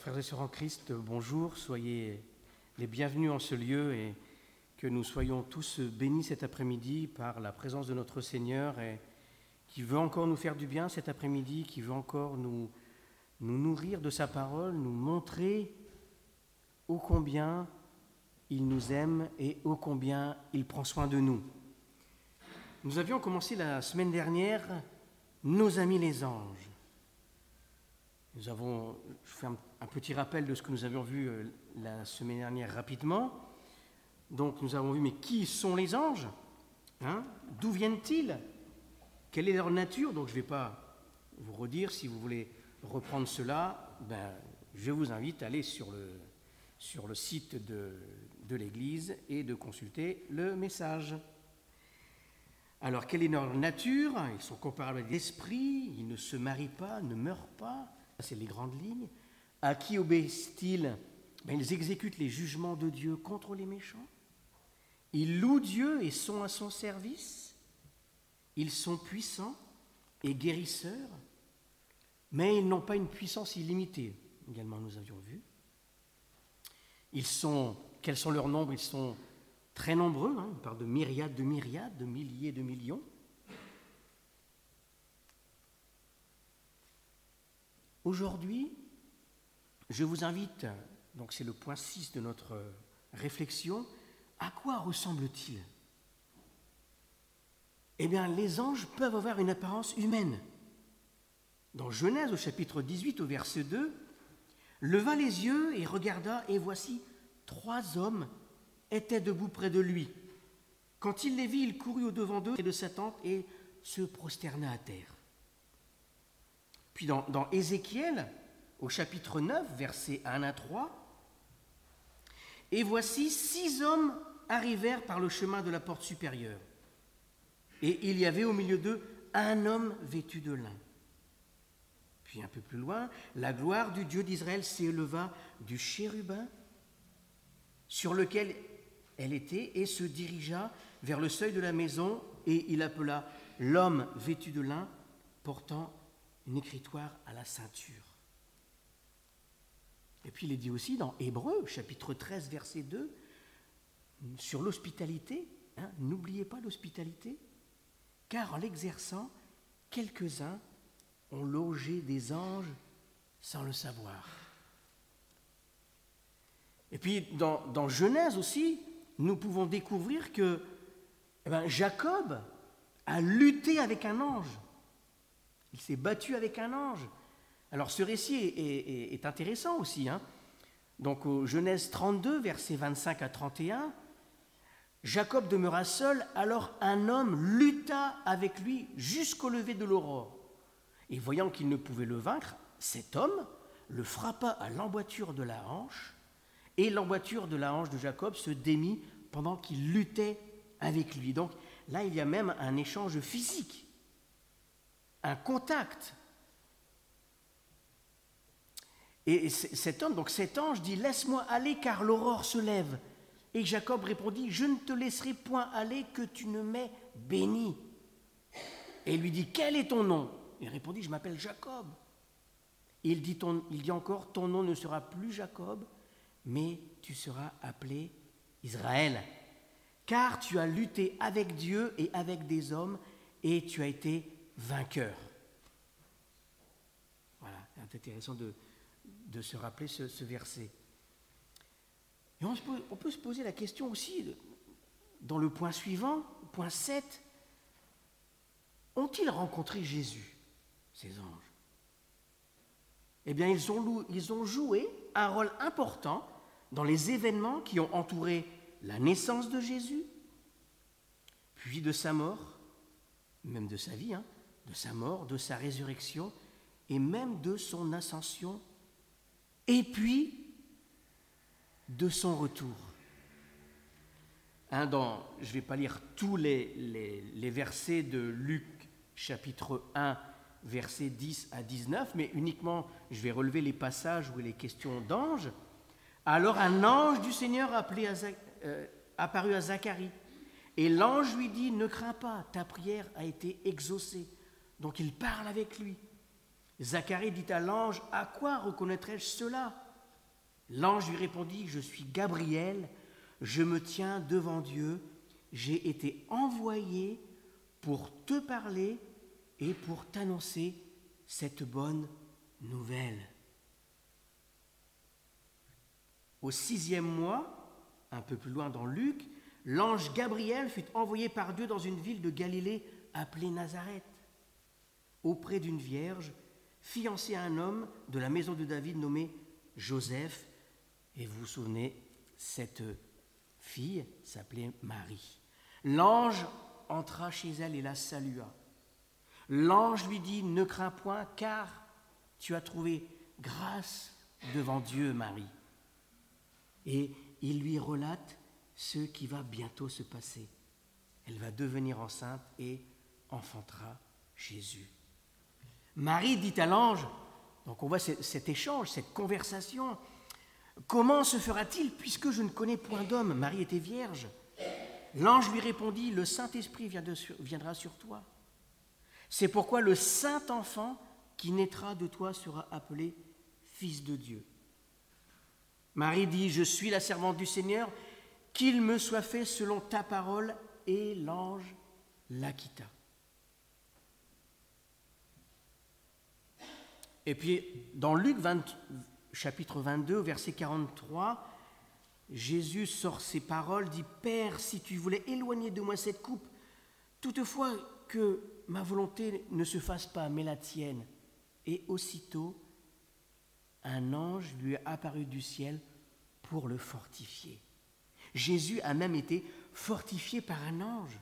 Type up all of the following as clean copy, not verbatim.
Frères et sœurs en Christ, bonjour, soyez les bienvenus en ce lieu et que nous soyons tous bénis cet après-midi par la présence de notre Seigneur et qui veut encore nous faire du bien cet après-midi, qui veut encore nous nourrir de sa parole, nous montrer ô combien il nous aime et ô combien il prend soin de nous. Nous avions commencé la semaine dernière « Nos amis les anges ». Je fais un petit rappel de ce que nous avions vu la semaine dernière rapidement. Donc nous avons vu, mais qui sont les anges ? D'où viennent-ils ? Quelle est leur nature ? Donc je ne vais pas vous redire, si vous voulez reprendre cela, je vous invite à aller sur le site de l'Église et de consulter le message. Alors, quelle est leur nature ? Ils sont comparables à l'esprit, ils ne se marient pas, ne meurent pas. C'est les grandes lignes. À qui obéissent-ils ? Ils exécutent les jugements de Dieu contre les méchants. Ils louent Dieu et sont à son service. Ils sont puissants et guérisseurs, mais ils n'ont pas une puissance illimitée. Également, nous avions vu. Quels sont leurs nombres ? Ils sont très nombreux. On parle de myriades, de milliers, de millions. Aujourd'hui, je vous invite, donc c'est le point 6 de notre réflexion, à quoi ressemblent-ils ? Eh bien, les anges peuvent avoir une apparence humaine. Dans Genèse, au chapitre 18, au verset 2, « Leva les yeux et regarda, et voici, 3 hommes étaient debout près de lui. Quand il les vit, il courut au-devant d'eux et de sa tente et se prosterna à terre. » Puis dans Ézéchiel, au chapitre 9, versets 1 à 3, « Et voici 6 hommes arrivèrent par le chemin de la porte supérieure. Et il y avait au milieu d'eux un homme vêtu de lin. » Puis un peu plus loin, « La gloire du Dieu d'Israël s'éleva du chérubin sur lequel elle était et se dirigea vers le seuil de la maison et il appela l'homme vêtu de lin portant une écritoire à la ceinture. » Et puis il est dit aussi dans Hébreux, chapitre 13, verset 2, sur l'hospitalité, n'oubliez pas l'hospitalité, car en l'exerçant, quelques-uns ont logé des anges sans le savoir. Et puis dans Genèse aussi, nous pouvons découvrir que Jacob a lutté avec un ange. Il s'est battu avec un ange. Alors ce récit est intéressant aussi. Donc au Genèse 32, versets 25 à 31, Jacob demeura seul, alors un homme lutta avec lui jusqu'au lever de l'aurore. Et voyant qu'il ne pouvait le vaincre, cet homme le frappa à l'emboîture de la hanche, et l'emboîture de la hanche de Jacob se démit pendant qu'il luttait avec lui. Donc là, il y a même un échange physique, un contact. Et cet ange dit « Laisse-moi aller car l'aurore se lève. » Et Jacob répondit « Je ne te laisserai point aller que tu ne m'aies béni. » Et il lui dit « Quel est ton nom ?» Il répondit « Je m'appelle Jacob. » Et il dit encore « Ton nom ne sera plus Jacob, mais tu seras appelé Israël. Car tu as lutté avec Dieu et avec des hommes, et tu as été vainqueur. » Voilà, c'est intéressant de se rappeler ce verset. Et on peut se poser la question aussi, dans le point suivant, point 7, ont-ils rencontré Jésus, ces anges ? Eh bien, ils ont joué un rôle important dans les événements qui ont entouré la naissance de Jésus, puis de sa mort, même de sa vie, de sa mort, de sa résurrection, et même de son ascension, et puis de son retour. Je ne vais pas lire tous les versets de Luc, chapitre 1, versets 10 à 19, mais uniquement, je vais relever les passages où il est question d'anges. Alors un ange du Seigneur apparut à Zacharie, et l'ange lui dit « Ne crains pas, ta prière a été exaucée. » Donc il parle avec lui. Zacharie dit à l'ange « À quoi reconnaîtrai-je cela ? L'ange lui répondit, « Je suis Gabriel, je me tiens devant Dieu, j'ai été envoyé pour te parler et pour t'annoncer cette bonne nouvelle. » Au 6e mois, un peu plus loin dans Luc, l'ange Gabriel fut envoyé par Dieu dans une ville de Galilée appelée Nazareth, auprès d'une vierge, fiancée à un homme de la maison de David nommé Joseph. Et vous vous souvenez, cette fille s'appelait Marie. L'ange entra chez elle et la salua. L'ange lui dit, « Ne crains point, car tu as trouvé grâce devant Dieu, Marie. » Et il lui relate ce qui va bientôt se passer. Elle va devenir enceinte et enfantera Jésus. Marie dit à l'ange, donc on voit cet échange, cette conversation, « Comment se fera-t-il puisque je ne connais point d'homme ?» Marie était vierge. L'ange lui répondit, « Le Saint-Esprit viendra sur toi. C'est pourquoi le saint enfant qui naîtra de toi sera appelé Fils de Dieu. » Marie dit, « Je suis la servante du Seigneur, qu'il me soit fait selon ta parole. » Et l'ange la quitta. Et puis, dans Luc chapitre 22, verset 43, Jésus sort ces paroles, dit, « Père, si tu voulais éloigner de moi cette coupe, toutefois que ma volonté ne se fasse pas, mais la tienne. » Et aussitôt, un ange lui est apparu du ciel pour le fortifier. Jésus a même été fortifié par un ange.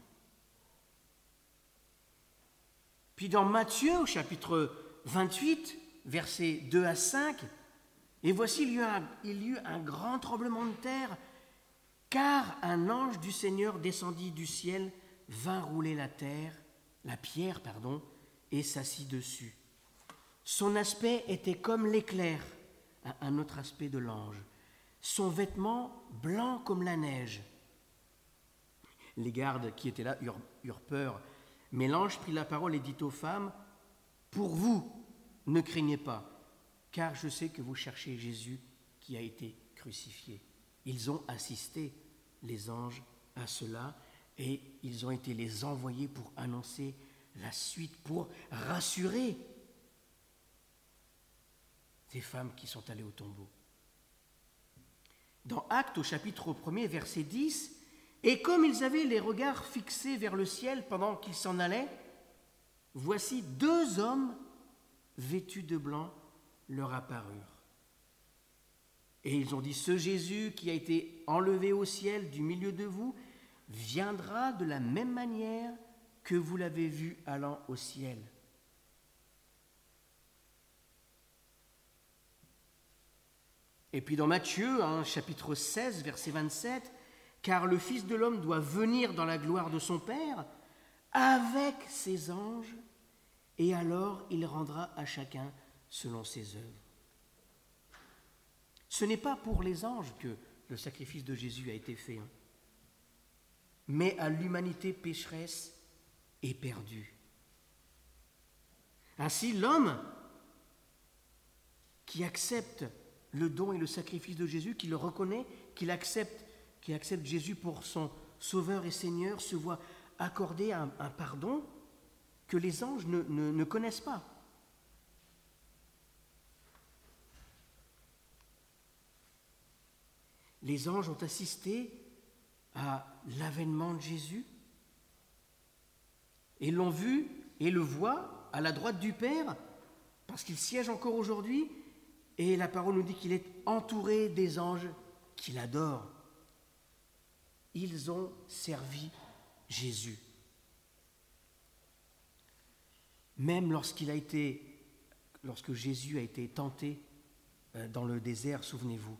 Puis dans Matthieu, au chapitre 28, versets 2 à 5, « Et voici, il y eut un grand tremblement de terre, car un ange du Seigneur descendit du ciel, vint rouler la pierre, et s'assit dessus. Son aspect était comme l'éclair, un autre aspect de l'ange. Son vêtement blanc comme la neige. » Les gardes qui étaient là eurent peur. Mais l'ange prit la parole et dit aux femmes, « Pour vous, ne craignez pas, car je sais que vous cherchez Jésus qui a été crucifié. » Ils ont assisté, les anges, à cela, et ils ont été les envoyés pour annoncer la suite, pour rassurer ces femmes qui sont allées au tombeau. Dans Actes, au chapitre 1er, verset 10, « Et comme ils avaient les regards fixés vers le ciel pendant qu'ils s'en allaient, voici 2 hommes vêtus de blanc leur apparurent. Et ils ont dit, « Ce Jésus qui a été enlevé au ciel du milieu de vous viendra de la même manière que vous l'avez vu allant au ciel. » Et puis dans Matthieu, chapitre 16, verset 27, « Car le Fils de l'homme doit venir dans la gloire de son Père avec ses anges, et alors il rendra à chacun selon ses œuvres. » Ce n'est pas pour les anges que le sacrifice de Jésus a été fait, mais à l'humanité pécheresse et perdue. Ainsi, l'homme qui accepte le don et le sacrifice de Jésus, qui le reconnaît, qui accepte Jésus pour son Sauveur et Seigneur, se voit accorder un pardon que les anges ne connaissent pas. Les anges ont assisté à l'avènement de Jésus et l'ont vu et le voient à la droite du Père, parce qu'il siège encore aujourd'hui, et la parole nous dit qu'il est entouré des anges qui l'adorent. Ils ont servi Jésus. Même lorsque Jésus a été tenté dans le désert, souvenez-vous.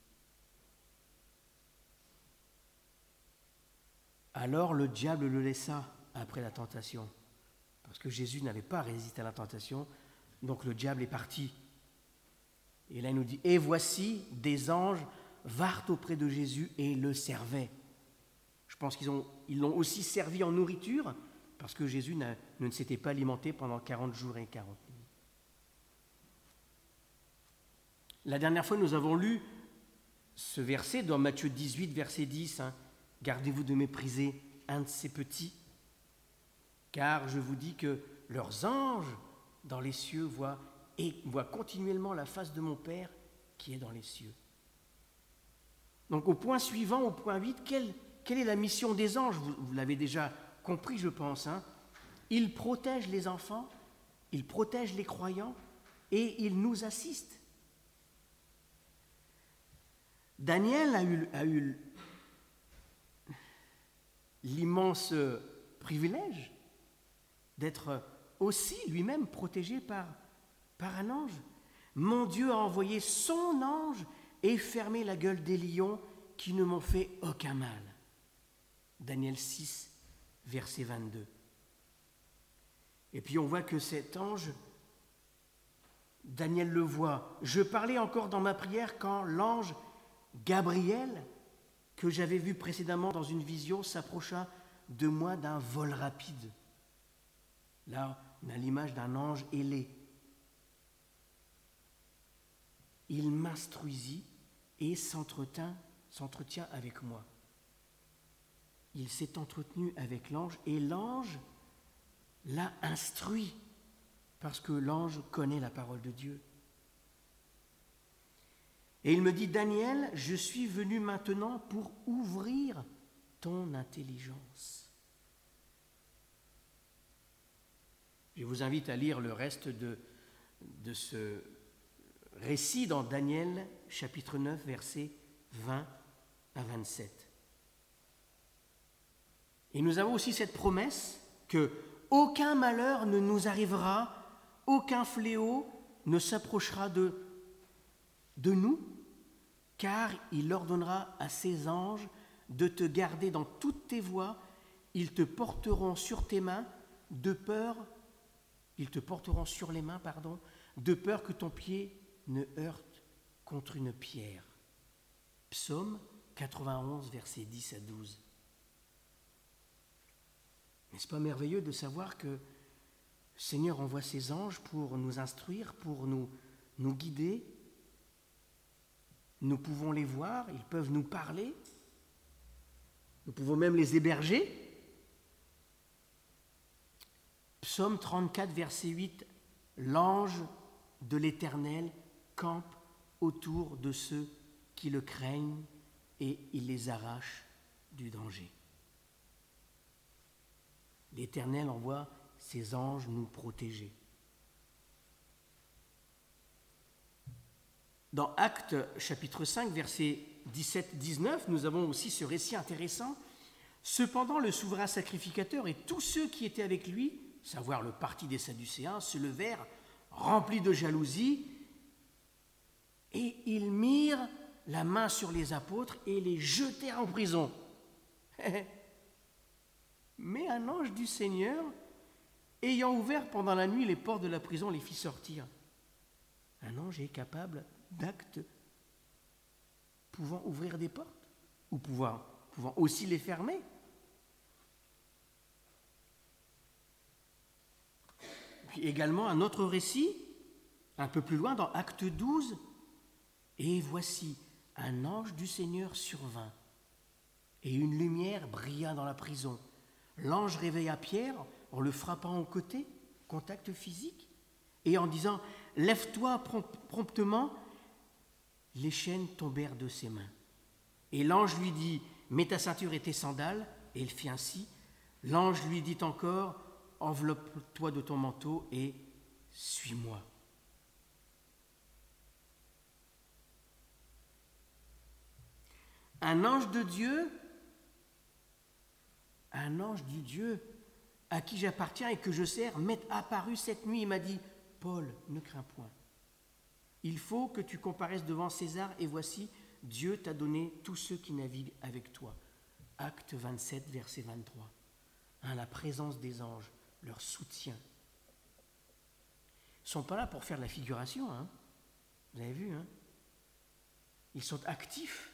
Alors le diable le laissa après la tentation, parce que Jésus n'avait pas résisté à la tentation, donc le diable est parti. Et là il nous dit, « Et voici, des anges vinrent auprès de Jésus et le servaient. » Je pense qu'ils l'ont aussi servi en nourriture, parce que Jésus ne s'était pas alimenté pendant 40 jours et 40 nuits. La dernière fois, nous avons lu ce verset dans Matthieu 18, verset 10, hein, « Gardez-vous de mépriser un de ces petits, car je vous dis que leurs anges dans les cieux voient continuellement la face de mon Père qui est dans les cieux. » Donc au point suivant, au point 8, quelle est la mission des anges? Vous l'avez déjà compris, je pense. Hein. Ils protègent les enfants, ils protègent les croyants et ils nous assistent. Daniel a eu l'immense privilège d'être aussi lui-même protégé par un ange. Mon Dieu a envoyé son ange et fermé la gueule des lions qui ne m'ont fait aucun mal. Daniel 6, verset 22. Et puis on voit que cet ange, Daniel le voit. Je parlais encore dans ma prière quand l'ange Gabriel, que j'avais vu précédemment dans une vision, s'approcha de moi d'un vol rapide. Là, on a l'image d'un ange ailé. Il m'instruisit et s'entretient avec moi. Il s'est entretenu avec l'ange et l'ange l'a instruit parce que l'ange connaît la parole de Dieu. Et il me dit, Daniel, je suis venu maintenant pour ouvrir ton intelligence. Je vous invite à lire le reste de ce récit dans Daniel, chapitre 9, versets 20 à 27. Et nous avons aussi cette promesse que aucun malheur ne nous arrivera, aucun fléau ne s'approchera de nous, car il ordonnera à ses anges de te garder dans toutes tes voies, ils te porteront sur tes mains ils te porteront sur les mains, de peur que ton pied ne heurte contre une pierre. Psaume 91, versets 10 à 12. N'est-ce pas merveilleux de savoir que le Seigneur envoie ses anges pour nous instruire, pour nous guider? Nous pouvons les voir, ils peuvent nous parler, nous pouvons même les héberger. Psaume 34, verset 8, « L'ange de l'Éternel campe autour de ceux qui le craignent et il les arrache du danger. » L'Éternel envoie ses anges nous protéger. Dans Actes chapitre 5, versets 17-19, nous avons aussi ce récit intéressant. « Cependant, le souverain sacrificateur et tous ceux qui étaient avec lui, savoir le parti des Sadducéens, se levèrent, remplis de jalousie, et ils mirent la main sur les apôtres et les jetèrent en prison. » Mais un ange du Seigneur, ayant ouvert pendant la nuit les portes de la prison, les fit sortir. Un ange est capable d'actes pouvant ouvrir des portes ou pouvant aussi les fermer. Puis également un autre récit, un peu plus loin dans Acte 12. Et voici, un ange du Seigneur survint, et une lumière brilla dans la prison. L'ange réveilla Pierre en le frappant au côté, contact physique, et en disant « Lève-toi promptement !» Les chaînes tombèrent de ses mains. Et l'ange lui dit « Mets ta ceinture et tes sandales !» Et il fit ainsi. L'ange lui dit encore « Enveloppe-toi de ton manteau et suis-moi. » Un ange du Dieu à qui j'appartiens et que je sers m'est apparu cette nuit et m'a dit « Paul, ne crains point. Il faut que tu comparaisses devant César et voici, Dieu t'a donné tous ceux qui naviguent avec toi. » Acte 27, verset 23. La présence des anges, leur soutien. Ils ne sont pas là pour faire de la figuration. Vous avez vu, Ils sont actifs.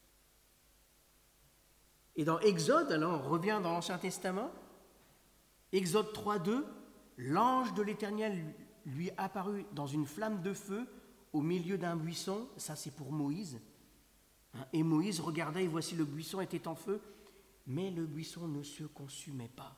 Et dans Exode, alors on revient dans l'Ancien Testament, Exode 3.2, l'ange de l'Éternel lui apparut dans une flamme de feu au milieu d'un buisson, ça c'est pour Moïse, Hein. Et Moïse regarda et voici le buisson était en feu, mais le buisson ne se consumait pas.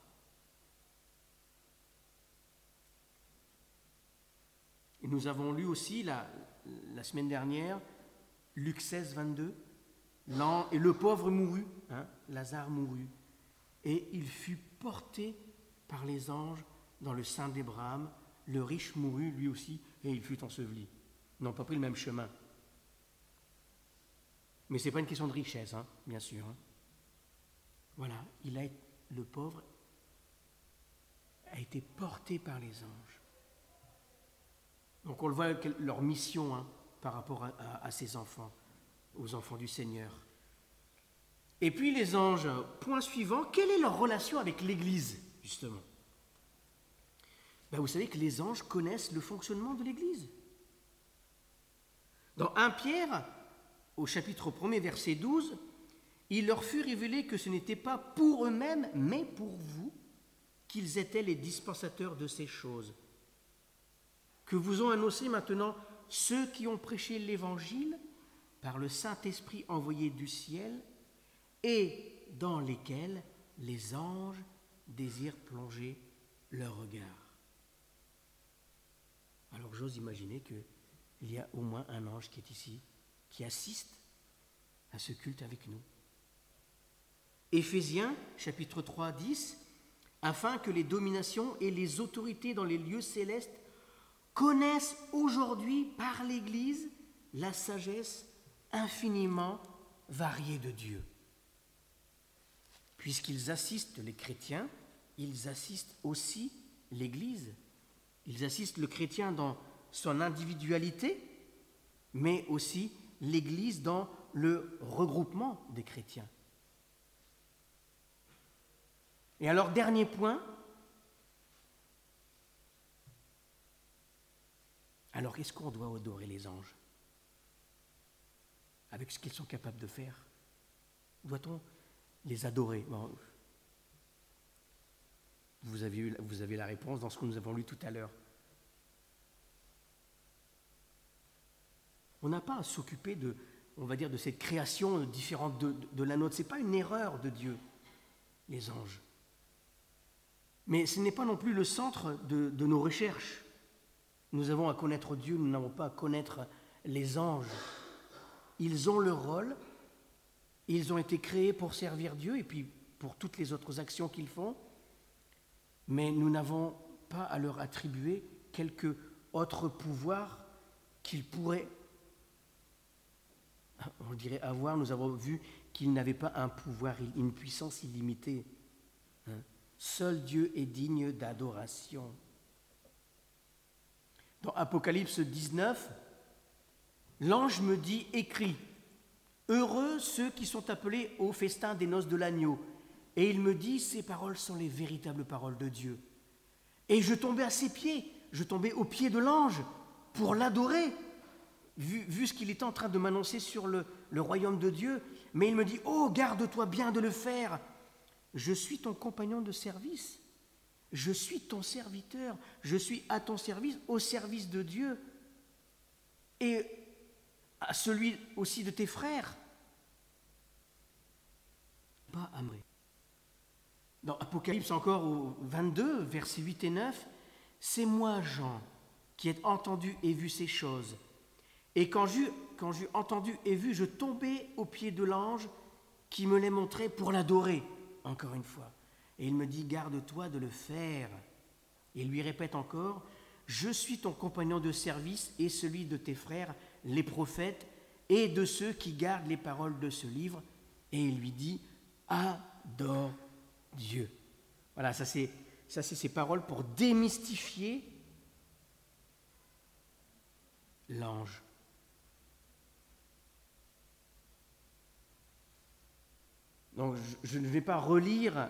Et nous avons lu aussi la semaine dernière, Luc 16, 22, et le pauvre mourut, hein, Lazare mourut, et il fut porté par les anges dans le sein d'Abraham. Le riche mourut lui aussi, et il fut enseveli. Ils n'ont pas pris le même chemin. Mais ce n'est pas une question de richesse, hein, bien sûr. Hein. Voilà, le pauvre a été porté par les anges. Donc on le voit, leur mission, hein, par rapport à ces enfants, aux enfants du Seigneur. Et puis les anges, point suivant, quelle est leur relation avec l'Église, justement? Ben, vous savez que les anges connaissent le fonctionnement de l'Église. Dans 1 Pierre, au chapitre 1er, verset 12, il leur fut révélé que ce n'était pas pour eux-mêmes, mais pour vous, qu'ils étaient les dispensateurs de ces choses, que vous ont annoncé maintenant ceux qui ont prêché l'Évangile par le Saint-Esprit envoyé du ciel et dans lesquels les anges désirent plonger leur regard. Alors j'ose imaginer qu'il y a au moins un ange qui est ici, qui assiste à ce culte avec nous. Éphésiens, chapitre 3, 10, afin que les dominations et les autorités dans les lieux célestes connaissent aujourd'hui par l'Église la sagesse infiniment variée de Dieu. Puisqu'ils assistent les chrétiens, ils assistent aussi l'Église. Ils assistent le chrétien dans son individualité, mais aussi l'Église dans le regroupement des chrétiens. Et alors, dernier point, alors est-ce qu'on doit adorer les anges avec ce qu'ils sont capables de faire? Doit-on les adorer? Bon, vous avez la réponse dans ce que nous avons lu tout à l'heure. On n'a pas à s'occuper de cette création différente de la nôtre. Ce n'est pas une erreur de Dieu, les anges. Mais ce n'est pas non plus le centre de nos recherches. Nous avons à connaître Dieu, nous n'avons pas à connaître les anges. Ils ont leur rôle, ils ont été créés pour servir Dieu et puis pour toutes les autres actions qu'ils font, mais nous n'avons pas à leur attribuer quelque autre pouvoir qu'ils pourraient, on dirait, avoir. Nous avons vu qu'ils n'avaient pas un pouvoir, une puissance illimitée. Seul Dieu est digne d'adoration. Dans Apocalypse 19, l'ange me dit, écris, heureux ceux qui sont appelés au festin des noces de l'agneau. Et il me dit, ces paroles sont les véritables paroles de Dieu. Et je tombais à ses pieds, je tombais aux pieds de l'ange pour l'adorer, vu ce qu'il était en train de m'annoncer sur le royaume de Dieu. Mais il me dit, oh, garde-toi bien de le faire. Je suis ton compagnon de service, je suis ton serviteur, je suis à ton service, au service de Dieu et à celui aussi de tes frères. Pas à moi. Dans Apocalypse encore au 22, versets 8 et 9, c'est moi, Jean, qui ai entendu et vu ces choses. Et quand j'eus entendu et vu, je tombais aux pieds de l'ange qui me les montrait pour l'adorer. Encore une fois. Et il me dit, garde-toi de le faire. Et il lui répète encore, je suis ton compagnon de service et celui de tes frères, les prophètes, et de ceux qui gardent les paroles de ce livre. Et il lui dit, adore Dieu. Voilà, ça c'est ces paroles pour démystifier l'ange. Donc, je ne vais pas relire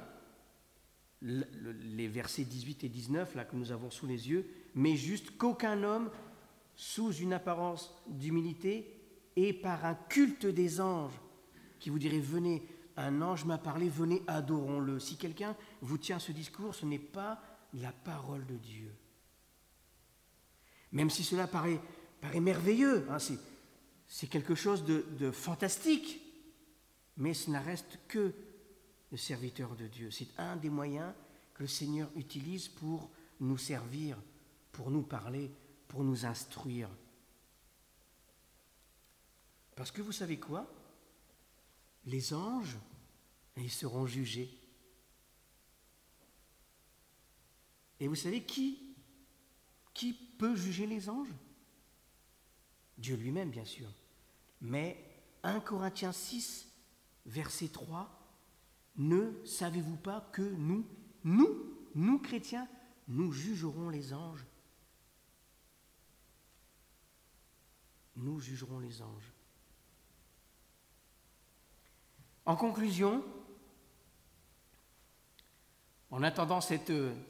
les versets 18 et 19 là, que nous avons sous les yeux, mais juste qu'aucun homme, sous une apparence d'humilité et par un culte des anges, qui vous dirait, venez, un ange m'a parlé, venez, adorons-le. Si quelqu'un vous tient ce discours, ce n'est pas la parole de Dieu. Même si cela paraît merveilleux, hein, c'est quelque chose de fantastique, mais ce ne reste que le serviteur de Dieu. C'est un des moyens que le Seigneur utilise pour nous servir, pour nous parler, pour nous instruire. Parce que vous savez quoi? Les anges, ils seront jugés. Et vous savez qui peut juger les anges? Dieu lui-même, bien sûr. Mais 1 Corinthiens 6, verset 3, ne savez-vous pas que nous chrétiens, nous jugerons les anges? Nous jugerons les anges. En conclusion, en attendant ce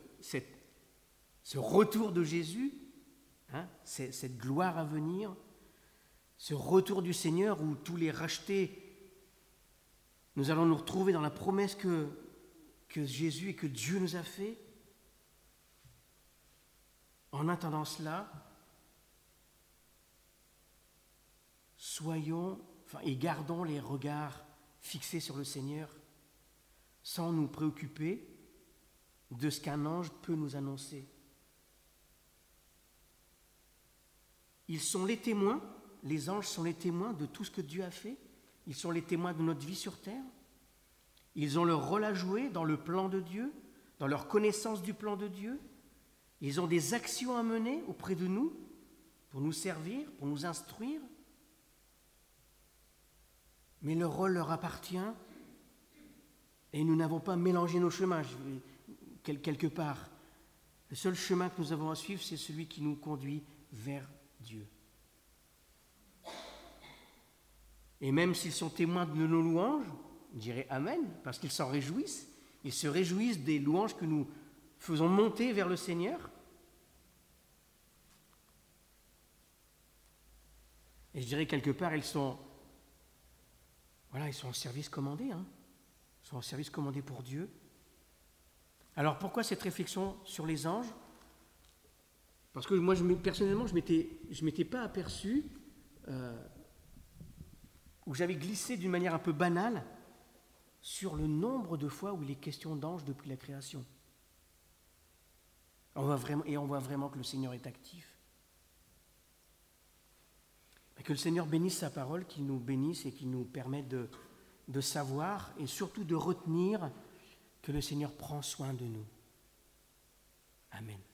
retour de Jésus, cette gloire à venir, ce retour du Seigneur où tous les rachetés, nous allons nous retrouver dans la promesse que Jésus et que Dieu nous a fait. En attendant cela, gardons les regards fixés sur le Seigneur sans nous préoccuper de ce qu'un ange peut nous annoncer. Ils sont les témoins, les anges sont les témoins de tout ce que Dieu a fait. Ils sont les témoins de notre vie sur terre. Ils ont leur rôle à jouer dans le plan de Dieu, dans leur connaissance du plan de Dieu. Ils ont des actions à mener auprès de nous pour nous servir, pour nous instruire. Mais leur rôle leur appartient et nous n'avons pas mélangé nos chemins quelque part. Le seul chemin que nous avons à suivre, c'est celui qui nous conduit vers Dieu. Et même s'ils sont témoins de nos louanges, je dirais Amen, parce qu'ils s'en réjouissent. Ils se réjouissent des louanges que nous faisons monter vers le Seigneur. Et je dirais quelque part, ils sont en service commandé. Ils sont en service commandé pour Dieu. Alors pourquoi cette réflexion sur les anges? Parce que moi, personnellement, je m'étais pas aperçu, ou j'avais glissé d'une manière un peu banale sur le nombre de fois où il est question d'anges depuis la création. On voit vraiment que le Seigneur est actif. Et que le Seigneur bénisse sa parole, qu'il nous bénisse et qu'il nous permette de savoir et surtout de retenir que le Seigneur prend soin de nous. Amen.